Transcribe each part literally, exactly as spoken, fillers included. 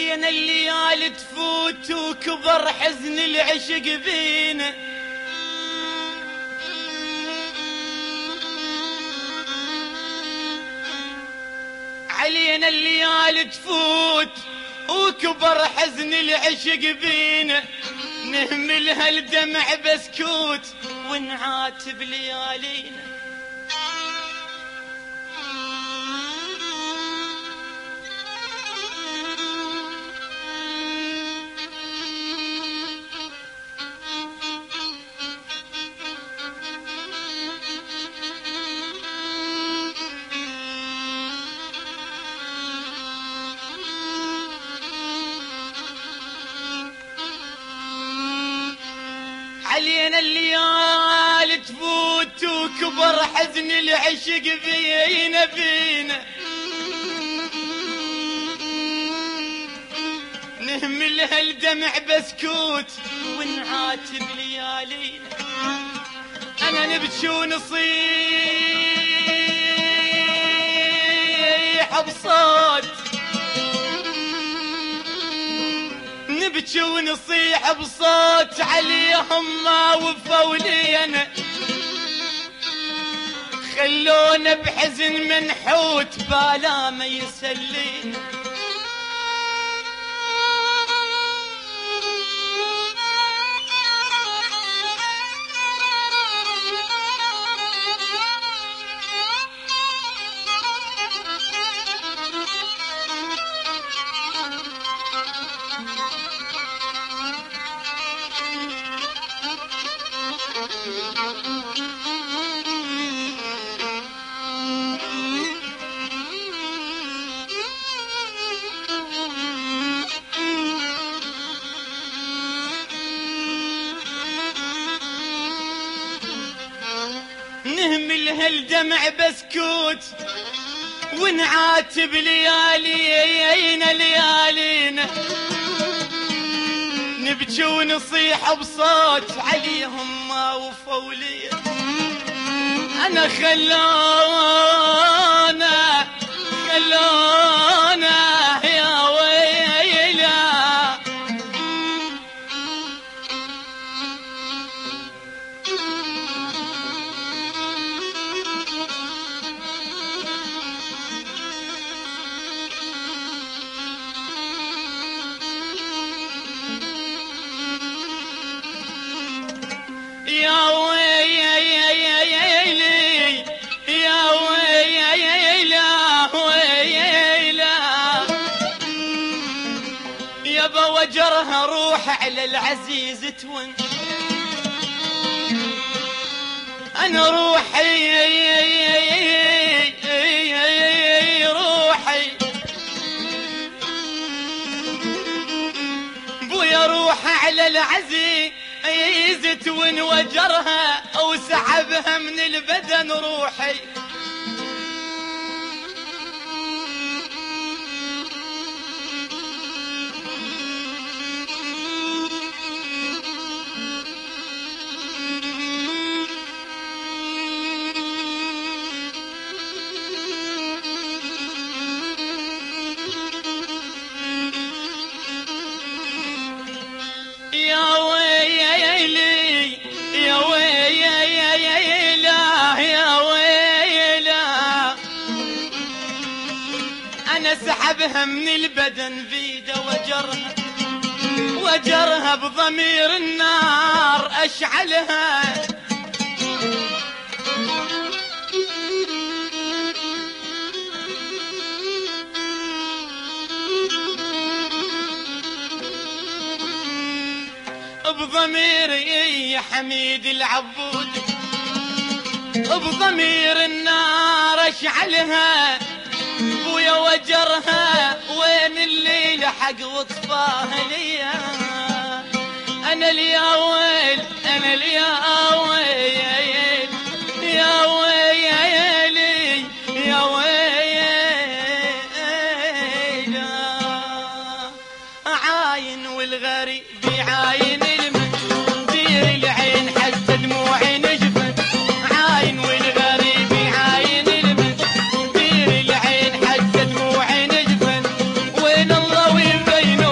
علينا الليالي تفوت وكبر حزن العشق بينا، علينا الليالي تفوت وكبر حزن العشق بينا، نهملها الدمع بسكوت ونعاتب ليالينا. علينا الليالي تفوت وكبر حزن العشق بينا بينا، نهملها الدمع بسكوت ونعاتب ليالينا. انا نبكي ونصيح بصوت، نبكي ونصيح بصوت عليهم ما وفوا لينا، خلونا بحزن منحوت بالا ما يسلينا. نهمل هالدمع بسكوت ونعاتب ليالينا ليالينا، نبكي ونصيح بصوت عليهم ما وفوا لي. انا خلونا خلونا يا ويلا، يا ويلي يا ويلا ويلا، يابا وجرها روح على العزيز تون. انا روحي روحي بويا روح على العزيز عيزت وجرها وسحبها من البدن روحي. يا ويلي يا ويلا يا ويلا، انا سحبها من البدن بيده وجرها وجرها بضمير النار اشعلها. بضميري يا حميد العبود، بضمير النار اشعلها. بويا وجرها وين الليل حق وطفاها ليا. انا اليا ويل انا اليا ويل يا ويلي يا ويل، عاين والغريب يعاين المنزير العين حتى دموعي نجفت. عاين والغريب يعاين المنزير العين حتى دموعي نجفت. وين الله وين بينه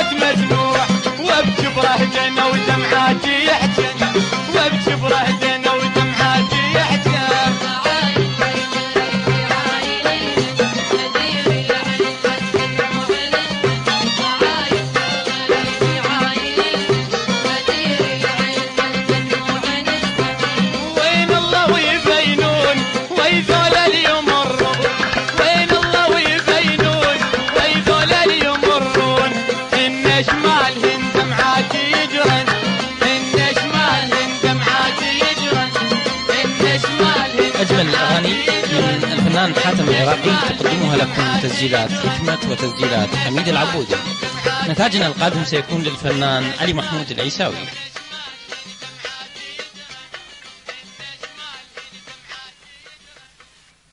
مجنوح وبجبره دنا ودمعاتي يحجن وبجبره دنا ودمعاتي يحجن وين الله ويبينون ويذول اليمرون وين الله ويبينون ويذول اليمرون إن شمالهن دمعاتي يجرن إن شمالهن دمعاتي يجرن إن شمالهن. أجمل الأغاني من الفنان حاتم العراقي تقدمها لكم تسجيلات حكمة وتسجيلات حميد العبودي. نتاجنا القادم سيكون للفنان علي محمود العيساوي.